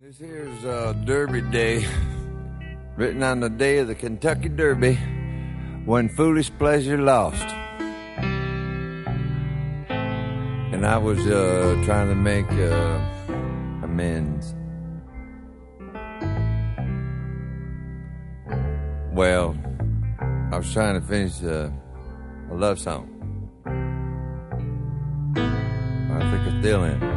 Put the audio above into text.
This here's Derby Day, written on the day of the Kentucky Derby, when foolish pleasure lost. And I was trying to make amends. Well, I was trying to finish a love song. I think I still am.